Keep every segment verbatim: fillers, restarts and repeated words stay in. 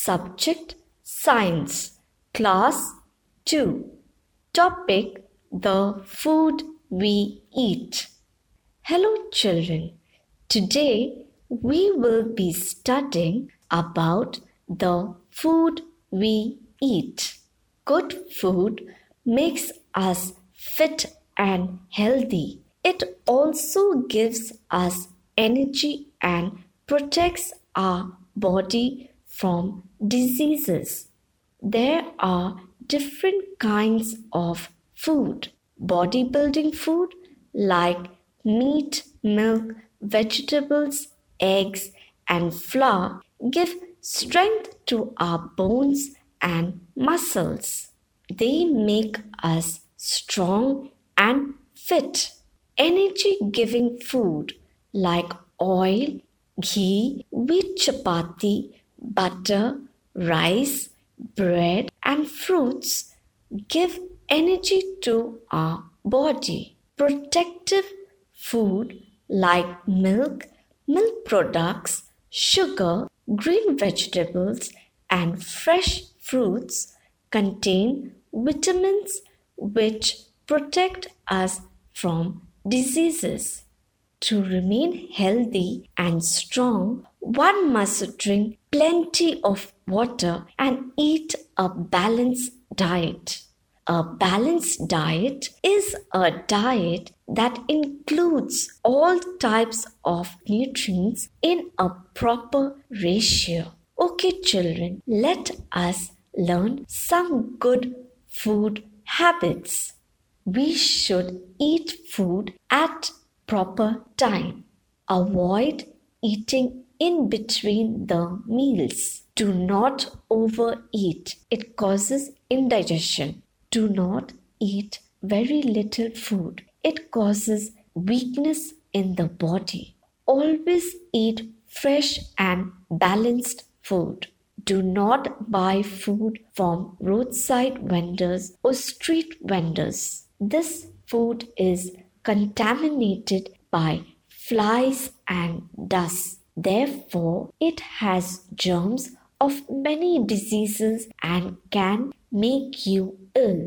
Subject Science, Class two. Topic The food we eat. Hello children. Today we will be studying about the food we eat. Good food makes us fit and healthy. It also gives us energy and protects our body from diseases. There are different kinds of food. Bodybuilding food like meat, milk, vegetables, eggs, and flour give strength to our bones and muscles. They make us strong and fit. Energy-giving food like oil, ghee, wheat chapati, butter, rice, bread, and fruits give energy to our body. Protective food like milk, milk products, sugar, green vegetables, and fresh fruits contain vitamins which protect us from diseases. To remain healthy and strong, one must drink plenty of water and eat a balanced diet. A balanced diet is a diet that includes all types of nutrients in a proper ratio. Okay, children, let us learn some good food habits. We should eat food at proper time. Avoid eating in between the meals. Do not overeat. It causes indigestion. Do not eat very little food. It causes weakness in the body. Always eat fresh and balanced food. Do not buy food from roadside vendors or street vendors. This food is contaminated by flies and dust. Therefore, it has germs of many diseases and can make you ill.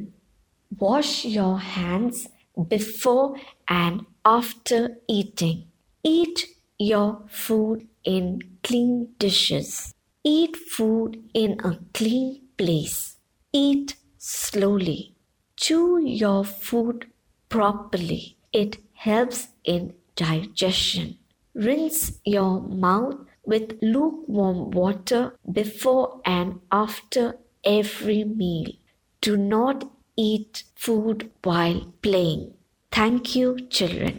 Wash your hands before and after eating. Eat your food in clean dishes. Eat food in a clean place. Eat slowly. Chew your food properly. It helps in digestion. Rinse your mouth with lukewarm water before and after every meal. Do not eat food while playing. Thank you, children.